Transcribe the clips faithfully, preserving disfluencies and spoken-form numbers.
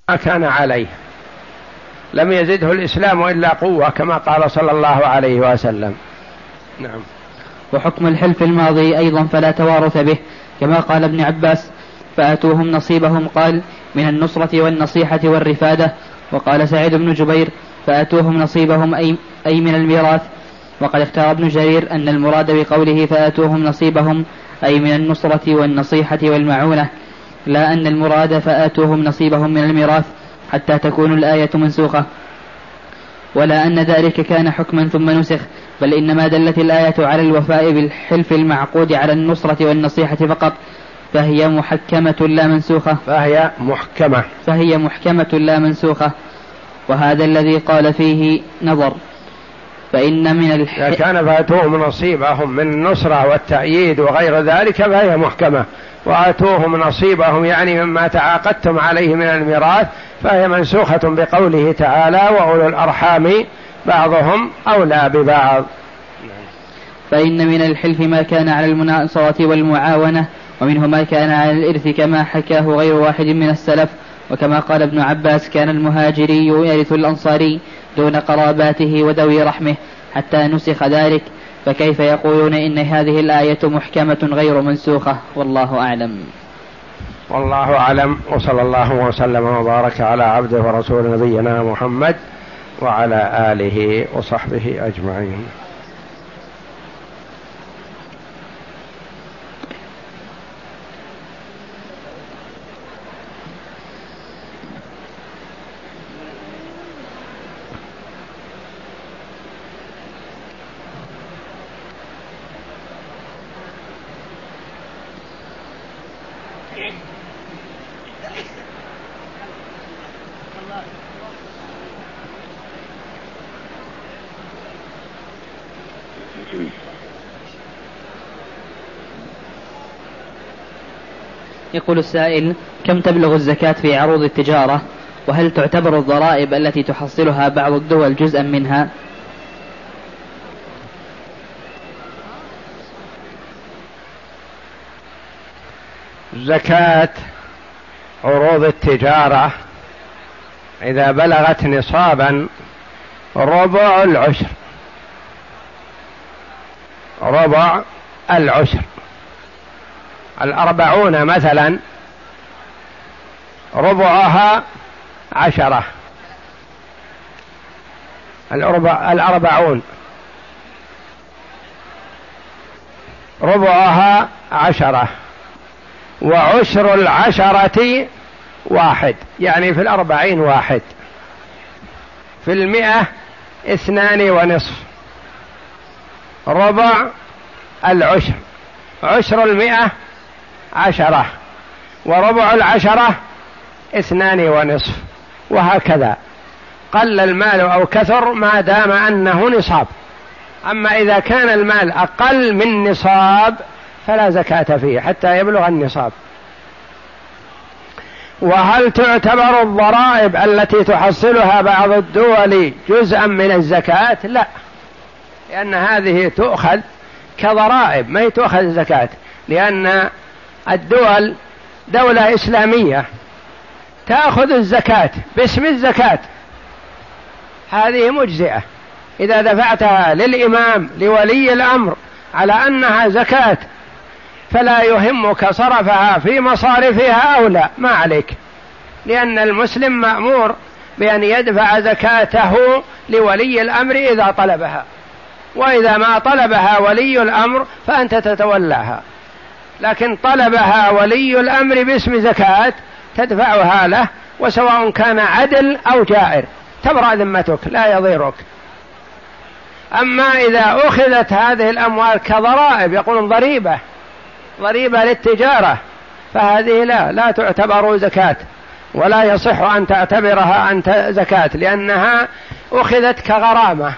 كان عليه، لم يزده الإسلام إلا قوة كما قال صلى الله عليه وسلم. نعم. وحكم الحلف الماضي أيضا فلا توارث به، كما قال ابن عباس فآتوهم نصيبهم، قال من النصرة والنصيحة والرفادة. وقال سعيد بن جبير فآتوهم نصيبهم أي, أي من الميراث. وقد اختار ابن جرير أن المراد بقوله فآتوهم نصيبهم أي من النصرة والنصيحة والمعونة، لا أن المراد فآتوهم نصيبهم من الميراث حتى تكون الآية منسوخة، ولا أن ذلك كان حكما ثم نسخ، بل إنما دلت الآية على الوفاء بالحلف المعقود على النصرة والنصيحة فقط، فهي محكمة لا منسوخة فهي محكمة فهي محكمة لا منسوخة. وهذا الذي قال فيه نظر، فإن من الح... إذا كان فاتوهم نصيبهم من النصرة والتأييد وغير ذلك فهي محكمة، وآتوهم نصيبهم يعني مما تعاقدتم عليه من الميراث فهي منسوخة بقوله تعالى وأولو الأرحام بعضهم أولى ببعض. فإن من الحلف ما كان على المناصرة والمعاونة، ومنه ما كان على الإرث كما حكاه غير واحد من السلف. وكما قال ابن عباس كان المهاجري يرث الأنصاري دون قراباته وذوي رحمه حتى نسخ ذلك، فكيف يقولون إن هذه الآية محكمة غير منسوخة؟ والله أعلم. والله أعلم، وصلى الله وسلم وبارك على عبده ورسول نبينا محمد وعلى آله وصحبه أجمعين. يقول السائل: كم تبلغ الزكاة في عروض التجارة؟ وهل تعتبر الضرائب التي تحصلها بعض الدول جزءا منها؟ زكاة عروض التجارة إذا بلغت نصابا ربع العشر، ربع العشر. الأربعون مثلا ربعها عشرة، الأربع الأربعون ربعها عشرة، وعشر العشرة واحد، يعني في الأربعين واحد، في المئة اثنان ونصف. ربع العشر، عشر المئة عشرة، وربع العشرة اثنان ونصف، وهكذا قل المال أو كثر ما دام أنه نصاب. أما إذا كان المال أقل من نصاب فلا زكاة فيه حتى يبلغ النصاب. وهل تعتبر الضرائب التي تحصلها بعض الدول جزءا من الزكاة؟ لا، لأن هذه تؤخذ كضرائب، ما هي تؤخذ زكاة، لأن الدول دولة إسلامية تأخذ الزكاة باسم الزكاة، هذه مجزئة. إذا دفعتها للإمام لولي الأمر على أنها زكاة فلا يهمك صرفها في مصارفها أو لا، ما عليك، لأن المسلم مأمور بأن يدفع زكاته لولي الأمر إذا طلبها، وإذا ما طلبها ولي الأمر فأنت تتولاها. لكن طلبها ولي الأمر باسم زكاة تدفعها له، وسواء كان عدل أو جائر تبرأ ذمتك لا يضيرك. أما إذا أخذت هذه الأموال كضرائب، يقولون ضريبة ضريبة للتجارة، فهذه لا لا تعتبر زكاة، ولا يصح أن تعتبرها أنت زكاة، لأنها أخذت كغرامة،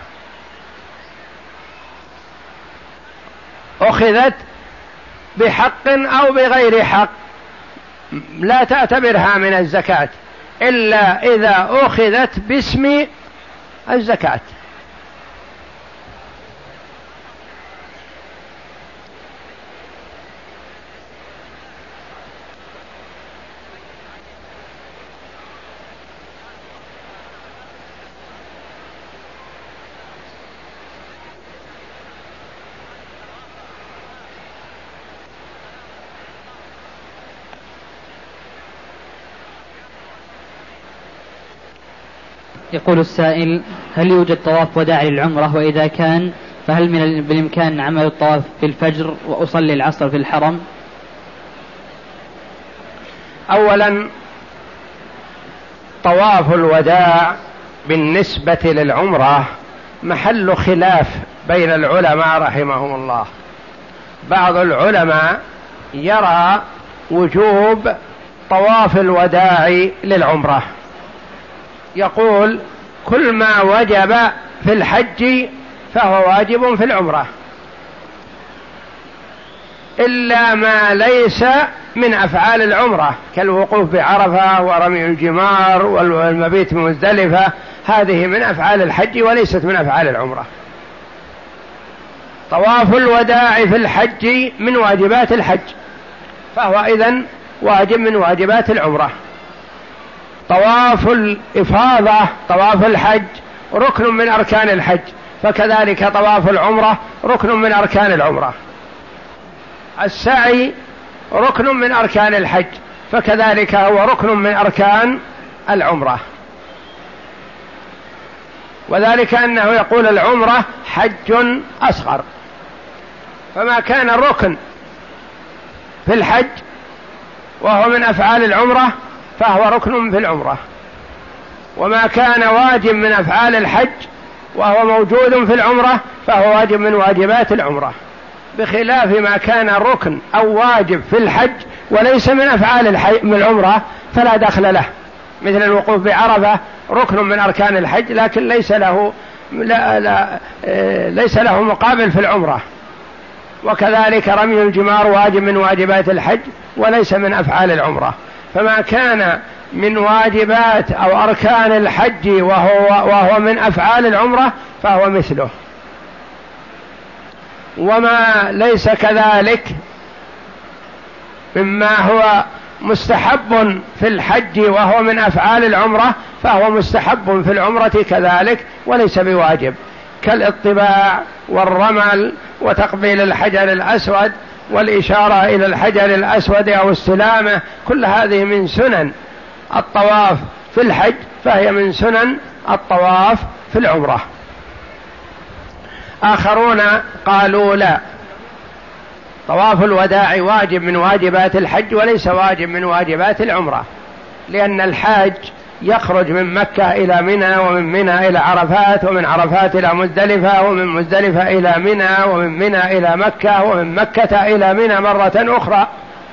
أخذت بحق أو بغير حق، لا تعتبرها من الزكاة إلا إذا أخذت باسم الزكاة. يقول السائل: هل يوجد طواف وداع للعمرة؟ وإذا كان فهل من بالإمكان عمل الطواف في الفجر وأصلي العصر في الحرم؟ أولا، طواف الوداع بالنسبة للعمرة محل خلاف بين العلماء رحمهم الله. بعض العلماء يرى وجوب طواف الوداع للعمرة، يقول كل ما وجب في الحج فهو واجب في العمرة إلا ما ليس من أفعال العمرة كالوقوف بعرفة ورمي الجمار والمبيت بمزدلفة، هذه من أفعال الحج وليست من أفعال العمرة. طواف الوداع في الحج من واجبات الحج، فهو إذن واجب من واجبات العمرة. طواف الإفاضة طواف الحج ركن من أركان الحج، فكذلك طواف العمرة ركن من أركان العمرة. السعي ركن من أركان الحج، فكذلك هو ركن من أركان العمرة. وذلك أنه يقول العمرة حج أصغر، فما كان الركن في الحج وهو من أفعال العمرة فهو ركن في العمرة، وما كان واجب من أفعال الحج وهو موجود في العمرة فهو واجب من واجبات العمرة، بخلاف ما كان ركن أو واجب في الحج وليس من أفعال من العمرة فلا دخل له، مثل الوقوف بعرفة ركن من أركان الحج لكن ليس له لا لا ليس له مقابل في العمرة، وكذلك رمي الجمار واجب من واجبات الحج وليس من أفعال العمرة. فما كان من واجبات أو أركان الحج وهو, وهو من أفعال العمرة فهو مثله، وما ليس كذلك مما هو مستحب في الحج وهو من أفعال العمرة فهو مستحب في العمرة كذلك وليس بواجب، كالاطباع والرمل وتقبيل الحجر الأسود والإشارة إلى الحجر الأسود أو استلامه، كل هذه من سنن الطواف في الحج فهي من سنن الطواف في العمرة. آخرون قالوا لا، طواف الوداع واجب من واجبات الحج وليس واجب من واجبات العمرة، لأن الحاج يخرج من مكة إلى منى ومن منى إلى عرفات ومن عرفات إلى مزدلفة ومن مزدلفة إلى منى ومن منى إلى مكة ومن مكة إلى منى مرة أخرى،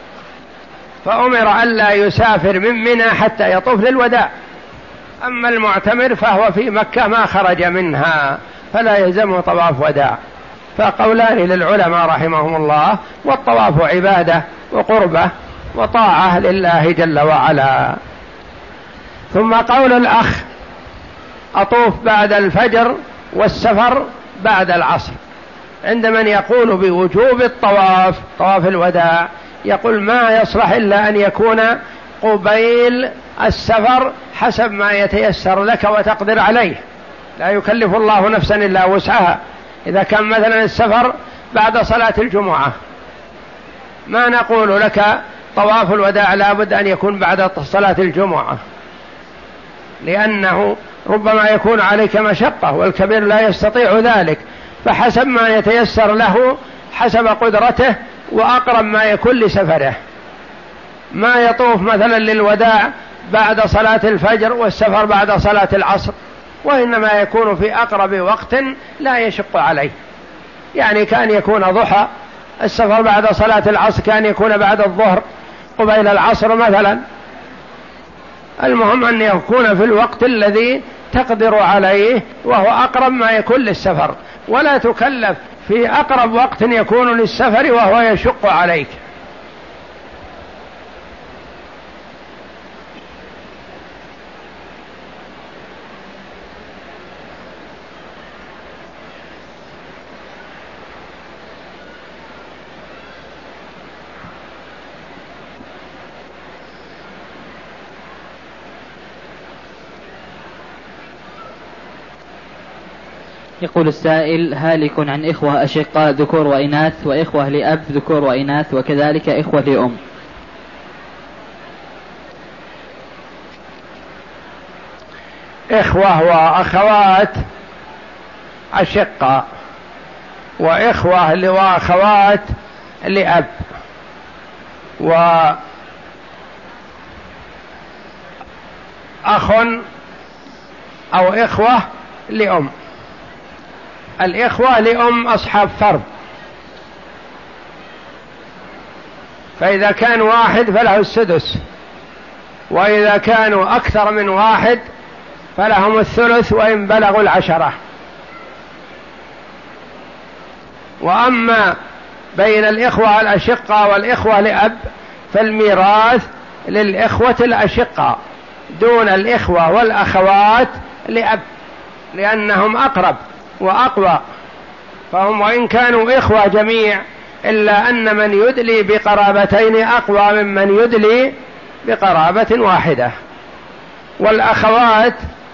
فأمر ألا يسافر من منى حتى يطوف للوداع. أما المعتمر فهو في مكة ما خرج منها فلا يلزمه طواف وداع. فقولان للعلماء رحمهم الله، والطواف عبادة وقربة وطاعة لله جل وعلا. ثم قول الأخ أطوف بعد الفجر والسفر بعد العصر، عند من يقول بوجوب الطواف طواف الوداع يقول ما يصلح إلا أن يكون قبيل السفر حسب ما يتيسر لك وتقدر عليه، لا يكلف الله نفسا إلا وسعها. إذا كان مثلا السفر بعد صلاة الجمعة ما نقول لك طواف الوداع لا بد أن يكون بعد صلاة الجمعة، لأنه ربما يكون عليك مشقة والكبير لا يستطيع ذلك، فحسب ما يتيسر له حسب قدرته وأقرب ما يكون لسفره. ما يطوف مثلا للوداع بعد صلاة الفجر والسفر بعد صلاة العصر، وإنما يكون في أقرب وقت لا يشق عليه، يعني كان يكون ضحى السفر بعد صلاة العصر، كان يكون بعد الظهر قبيل العصر مثلا. المهم أن يكون في الوقت الذي تقدر عليه وهو أقرب ما يكون للسفر، ولا تكلف في أقرب وقت يكون للسفر وهو يشق عليك. يقول السائل: هالك عن إخوة أشقاء ذكور وإناث وإخوة لأب ذكور وإناث وكذلك إخوة لأم. إخوة وأخوات أشقاء، وإخوة وأخوات لأب، وأخ أو إخوة لأم. الإخوة لأم أصحاب فرض، فإذا كان واحد فله السدس، وإذا كانوا أكثر من واحد فلهم الثلث وإن بلغوا العشرة. وأما بين الإخوة الأشقاء والإخوة لأب فالميراث للإخوة الأشقاء دون الإخوة والأخوات لأب، لأنهم أقرب وأقوى، فهم وإن كانوا إخوة جميع إلا أن من يدلي بقرابتين أقوى ممن يدلي بقرابة واحدة. والأخوات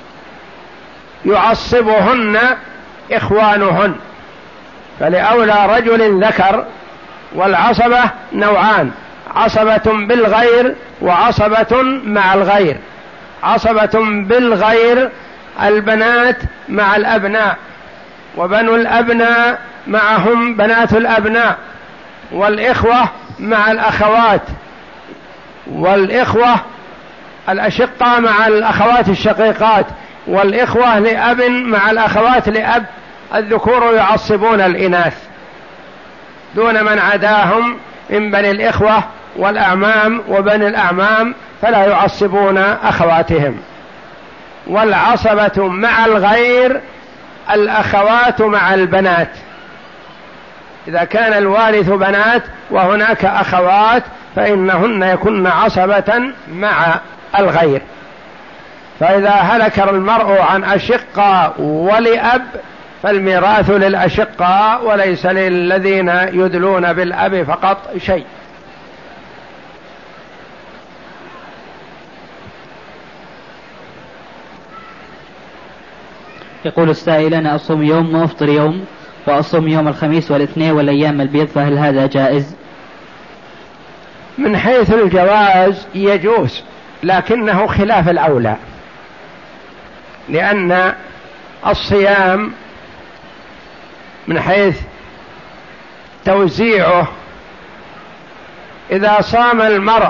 يعصبهن إخوانهن، فلأولى رجل ذكر. والعصبة نوعان: عصبة بالغير وعصبة مع الغير. عصبة بالغير البنات مع الأبناء، وبنو الأبناء معهم بنات الأبناء، والإخوة مع الأخوات، والإخوة الأشقاء مع الأخوات الشقيقات، والإخوة لأب مع الأخوات لأب. الذكور يعصبون الإناث دون من عداهم من بني الإخوة والأعمام وبني الأعمام، فلا يعصبون أخواتهم. والعصبة مع الغير الأخوات مع البنات، إذا كان الوارث بنات وهناك أخوات فإنهن يكن عصبة مع الغير. فإذا هلك المرء عن أشقاء ولأب فالميراث للأشقاء وليس للذين يدلون بالأب فقط شيء. يقول السائل: أنا أصوم يوم وأفطر يوم، وأصوم يوم الخميس والاثنين والأيام البيض، فهل هذا جائز؟ من حيث الجواز يجوز، لكنه خلاف الأولى، لأن الصيام من حيث توزيعه إذا صام المرء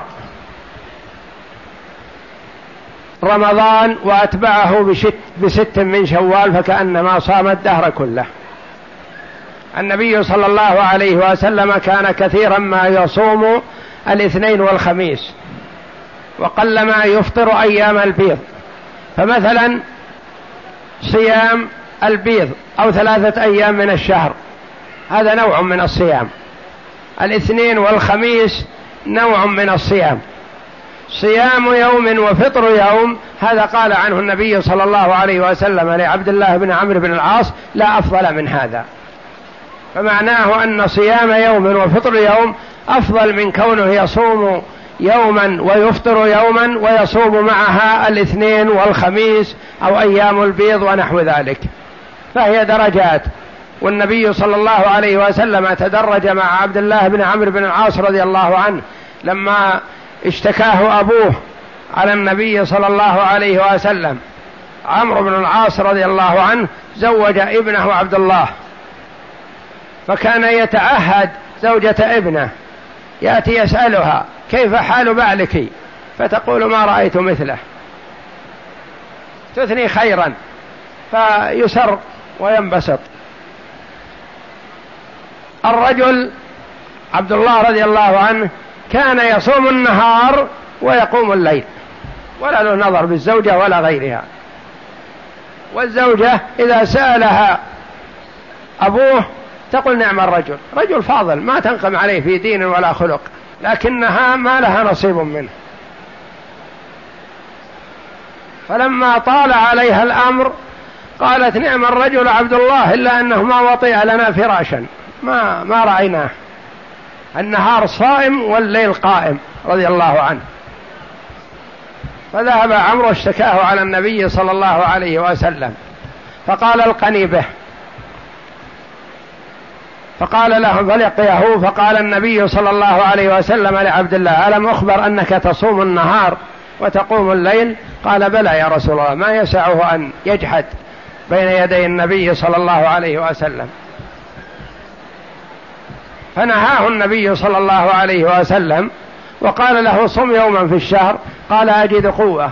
رمضان وأتبعه بست, بست من شوال فكأنما صام الدهر كله. النبي صلى الله عليه وسلم كان كثيرا ما يصوم الاثنين والخميس، وقلما يفطر أيام البيض. فمثلا صيام البيض أو ثلاثة أيام من الشهر هذا نوع من الصيام، الاثنين والخميس نوع من الصيام. صيام يوم وفطر يوم هذا قال عنه النبي صلى الله عليه وسلم لعبد الله بن عمرو بن العاص: لا أفضل من هذا. فمعناه أن صيام يوم وفطر يوم أفضل من كونه يصوم يوما ويفطر يوما ويصوم معها الاثنين والخميس أو أيام البيض ونحو ذلك، فهي درجات. والنبي صلى الله عليه وسلم تدرج مع عبد الله بن عمرو بن العاص رضي الله عنه لما اشتكاه أبوه على النبي صلى الله عليه وسلم. عمرو بن العاص رضي الله عنه زوج ابنه عبد الله، فكان يتعهد زوجة ابنه، يأتي يسألها: كيف حال بعلك؟ فتقول: ما رأيت مثله، تثني خيرا، فيسر وينبسط. الرجل عبد الله رضي الله عنه كان يصوم النهار ويقوم الليل، ولا له نظر بالزوجة ولا غيرها. والزوجة إذا سألها أبوه تقول: نعم الرجل، رجل فاضل ما تنقم عليه في دين ولا خلق، لكنها ما لها نصيب منه. فلما طال عليها الأمر قالت: نعم الرجل عبد الله، إلا أنه ما وطئ لنا فراشا، ما, ما رأيناه، النهار صائم والليل قائم رضي الله عنه. فذهب عمرو اشتكاه على النبي صلى الله عليه وسلم، فقال: القني به. فقال له فلقيه، فقال النبي صلى الله عليه وسلم لعبد الله: ألم أخبر أنك تصوم النهار وتقوم الليل؟ قال بلى يا رسول الله، ما يسعه أن يجحد بين يدي النبي صلى الله عليه وسلم. فنهاه النبي صلى الله عليه وسلم وقال له صم يوما في الشهر، قال أجد قوة.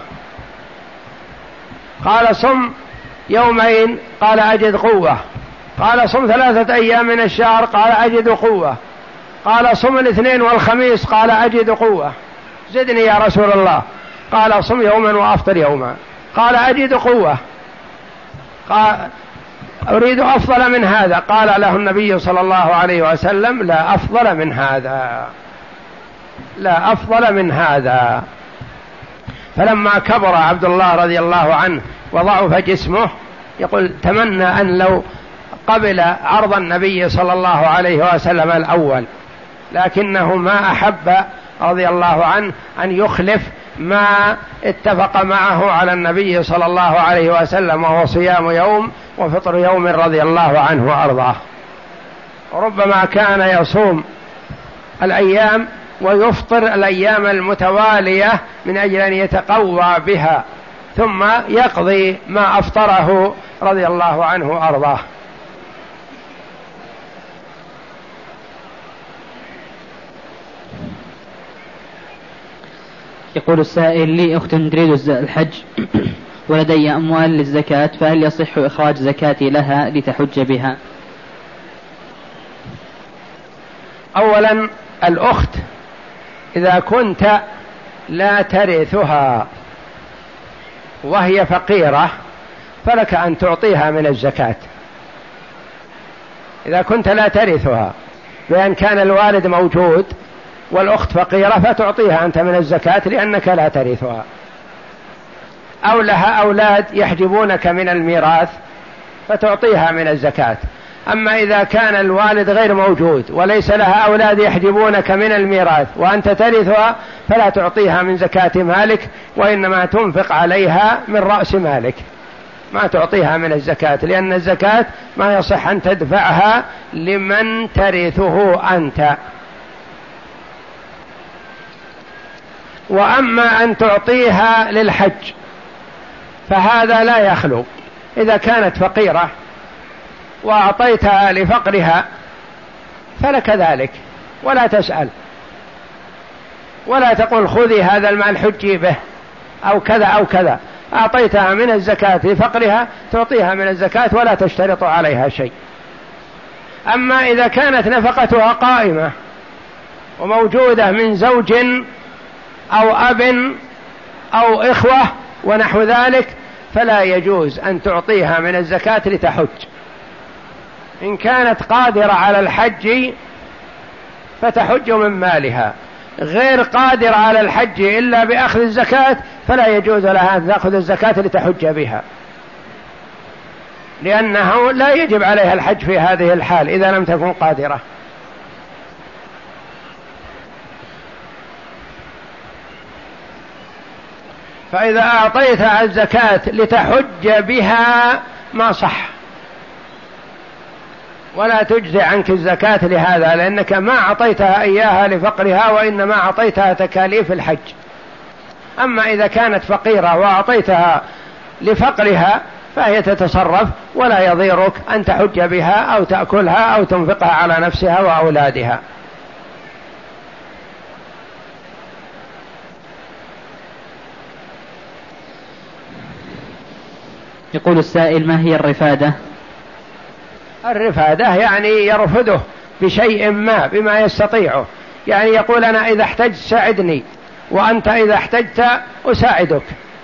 قال صم يومين، قال أجد قوة. قال صم ثلاثة أيام من الشهر، قال أجد قوة. قال صم الاثنين والخميس، قال أجد قوة. زدني يا رسول الله. قال صم يوما وأفطر يوما، قال أجد قوة. قال أريد أفضل من هذا. قال له النبي صلى الله عليه وسلم لا أفضل من هذا، لا أفضل من هذا. فلما كبر عبد الله رضي الله عنه وضعف جسمه يقول تمنى أن لو قبل عرض النبي صلى الله عليه وسلم الأول، لكنه ما أحب رضي الله عنه أن يخلف ما اتفق معه على النبي صلى الله عليه وسلم، وهو صيام يوم وفطر يوم رضي الله عنه وأرضاه. ربما كان يصوم الأيام ويفطر الأيام المتوالية من أجل أن يتقوى بها، ثم يقضي ما أفطره رضي الله عنه وأرضاه. يقول السائل لي أخت تريد الحج ولدي أموال للزكاة، فهل يصح إخراج زكاتي لها لتحج بها؟ أولا الأخت إذا كنت لا ترثها وهي فقيرة فلك أن تعطيها من الزكاة. إذا كنت لا ترثها بأن كان الوالد موجود والأخت فقيرة فتعطيها أنت من الزكاة لأنك لا ترثها. أو لها أولاد يحجبونك من الميراث فتعطيها من الزكاة. أما إذا كان الوالد غير موجود وليس لها أولاد يحجبونك من الميراث وأنت ترثها فلا تعطيها من زكاة مالك، وإنما تنفق عليها من رأس مالك، ما تعطيها من الزكاة، لأن الزكاة ما يصح أن تدفعها لمن ترثه أنت. وأما أن تعطيها للحج فهذا لا يخلو. إذا كانت فقيرة وأعطيتها لفقرها فلك ذلك، ولا تسأل ولا تقول خذي هذا المال حجي به أو كذا أو كذا. أعطيتها من الزكاة لفقرها تعطيها من الزكاة ولا تشترط عليها شيء. أما إذا كانت نفقتها قائمة وموجودة من زوج أو أب أو إخوة ونحو ذلك فلا يجوز أن تعطيها من الزكاة لتحج. إن كانت قادرة على الحج فتحج من مالها، غير قادرة على الحج إلا بأخذ الزكاة فلا يجوز لها أن تأخذ الزكاة لتحج بها، لأنه لا يجب عليها الحج في هذه الحال إذا لم تكن قادرة. فإذا أعطيتها الزكاة لتحج بها ما صح، ولا تجزي عنك الزكاة لهذا، لأنك ما أعطيتها إياها لفقرها وإنما أعطيتها تكاليف الحج. أما إذا كانت فقيرة وأعطيتها لفقرها فهي تتصرف ولا يضيرك أن تحج بها أو تأكلها أو تنفقها على نفسها وأولادها. يقول السائل ما هي الرفادة؟ الرفادة يعني يرفده بشيء ما بما يستطيعه، يعني يقول أنا إذا احتجت ساعدني وأنت إذا احتجت أساعدك.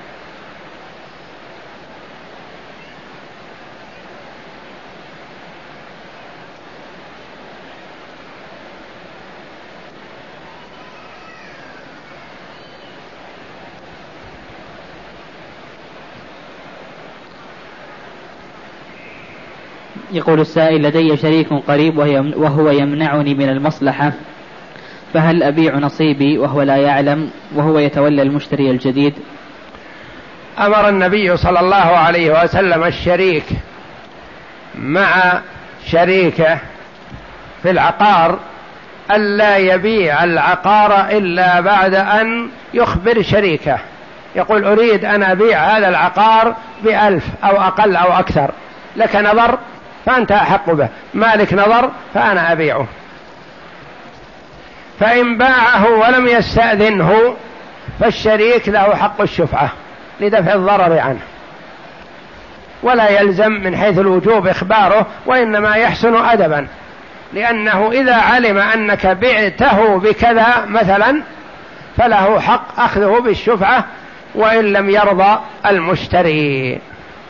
يقول السائل لدي شريك قريب وهو يمنعني من المصلحة، فهل أبيع نصيبي وهو لا يعلم وهو يتولى المشتري الجديد؟ أمر النبي صلى الله عليه وسلم الشريك مع شريكه في العقار ألا يبيع العقار إلا بعد أن يخبر شريكه يقول أريد أن أبيع هذا العقار بألف أو أقل أو أكثر، لك نظر فأنت أحق به، مالك نظر فأنا أبيعه. فإن باعه ولم يستأذنه فالشريك له حق الشفعة لدفع الضرر عنه، ولا يلزم من حيث الوجوب إخباره، وإنما يحسن أدبا، لأنه إذا علم أنك بعته بكذا مثلا فله حق أخذه بالشفعة وإن لم يرضى المشتري.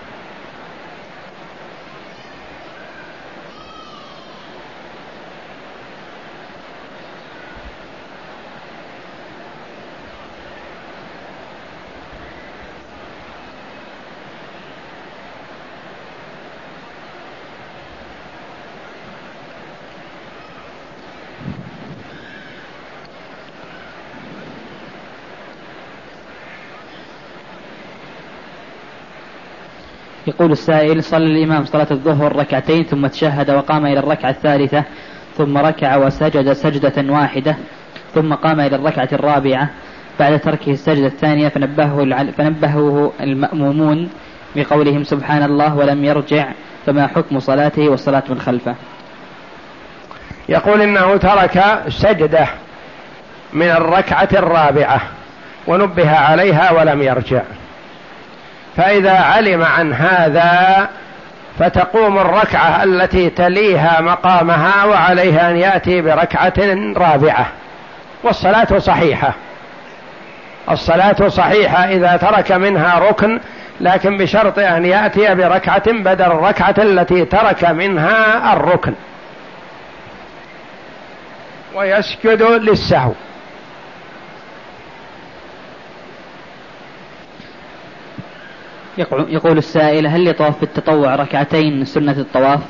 يقول السائل: صلى الإمام صلاة الظهر ركعتين ثم تشهد وقام إلى الركعة الثالثة ثم ركع وسجد سجدة واحدة ثم قام إلى الركعة الرابعة بعد تركه السجدة الثانية، فنبهه, فنبهه المأمومون بقولهم سبحان الله ولم يرجع، فما حكم صلاته والصلاة من خلفه؟ يقول إنه ترك سجدة من الركعة الرابعة ونبه عليها ولم يرجع، فإذا علم عن هذا فتقوم الركعة التي تليها مقامها وعليها أن يأتي بركعة رابعة، والصلاة صحيحة. الصلاة صحيحة إذا ترك منها ركن، لكن بشرط أن يأتي بركعة بدل الركعة التي ترك منها الركن، ويسجد للسهو. يقول السائل: هل يطوف في التطوع ركعتين سنة الطواف؟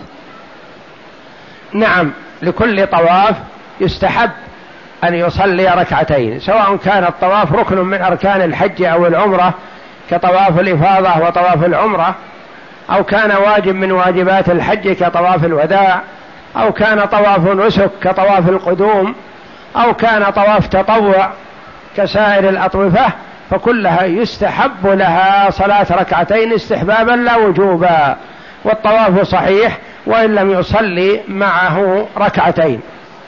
نعم، لكل طواف يستحب أن يصلي ركعتين، سواء كان الطواف ركن من أركان الحج أو العمرة كطواف الإفاضة وطواف العمرة، أو كان واجب من واجبات الحج كطواف الوداع، أو كان طواف نسك كطواف القدوم، أو كان طواف تطوع كسائر الأطوفة، فكلها يستحب لها صلاة ركعتين استحبابا لا وجوبا، والطواف صحيح وإن لم يصلي معه ركعتين.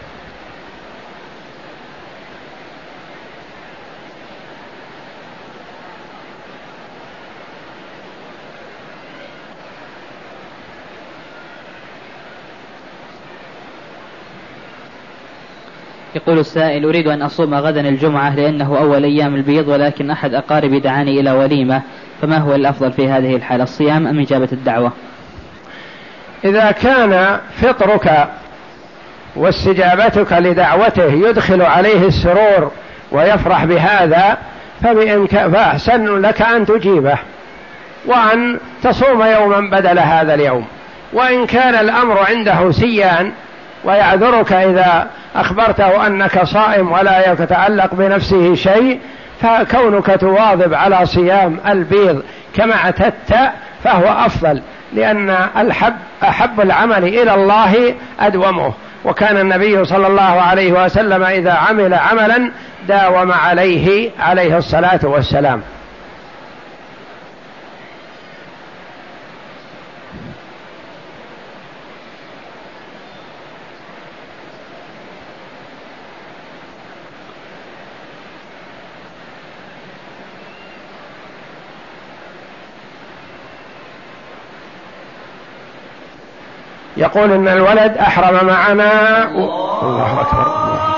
يقول السائل: أريد أن أصوم غدا الجمعة لأنه أول أيام البيض، ولكن أحد أقاربي دعاني إلى وليمة، فما هو الأفضل في هذه الحالة، الصيام أم إجابة الدعوة؟ إذا كان فطرك واستجابتك لدعوته يدخل عليه السرور ويفرح بهذا فأحسن لك أن تجيبه وأن تصوم يوما بدل هذا اليوم. وإن كان الأمر عنده سيان ويعذرك إذا أخبرته أنك صائم ولا يتعلق بنفسه شيء، فكونك تواظب على صيام البيض كما اعتدت فهو أفضل، لأن الحب أحب العمل إلى الله أدومه، وكان النبي صلى الله عليه وسلم إذا عمل عملا داوم عليه عليه الصلاة والسلام. يقول إن الولد أحرم معنا و... الله أكبر.